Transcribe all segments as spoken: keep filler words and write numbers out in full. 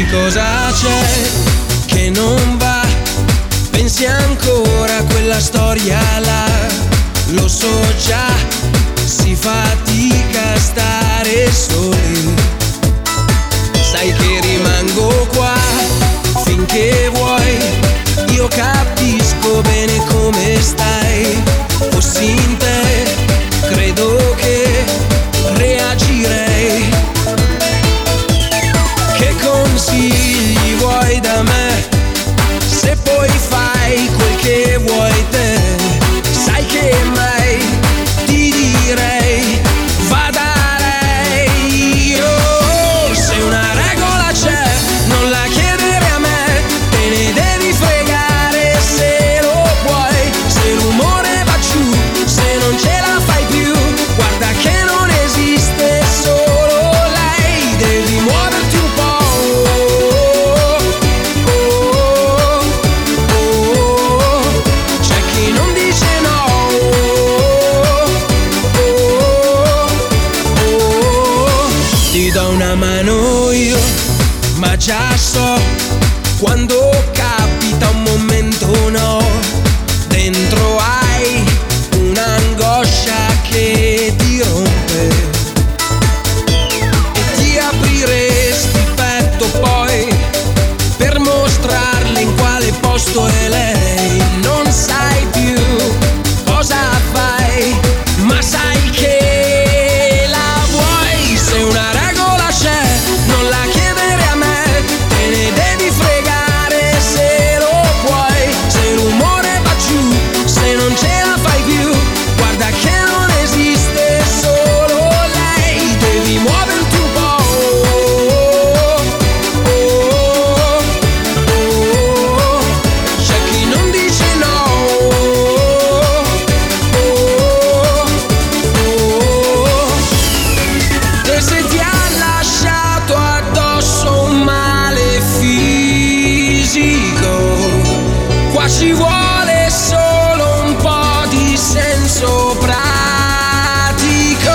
cosa c'è che non va? Pensi ancora a quella storia là? Lo so già, si fatica a stare soli. Sai che rimango qua finché vuoi. Io capisco bene come stai. Fossi in te, credo che reagirei. Che consigli vuoi da me? Se poi fai quel che vuoi te, sai che mai ti direi va da lei. Oh, se una regola c'è, non la chiedere a me, te ne devi fregare se lo puoi. Se l'umore va giù, se non ce la fai più, guarda che non esiste solo lei. Devi muoverti un po'. Una mano io, ma già so quando capita un momento no. Dentro hai un'angoscia che ti rompe e ti apriresti petto poi per mostrarle in quale posto è lei. Non sai più cosa fai, ma sai che la vuoi. Se una non la chiedere a me, te ne devi fregare se lo puoi. Se l'umore va giù, se non ce la fai più, guarda che non esiste solo lei. Devi muoverti un po'. Oh, oh, oh. C'è chi non dice no. Oh, oh. E se ti ha lasciato addosso un male fisico, qua ci vuole solo un po' di senso pratico.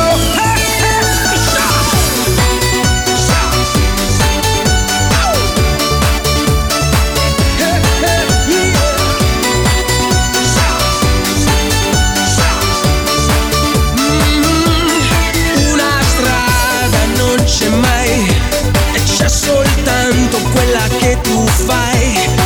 Una strada non c'è mai, e c'è soltanto quella che tu fai.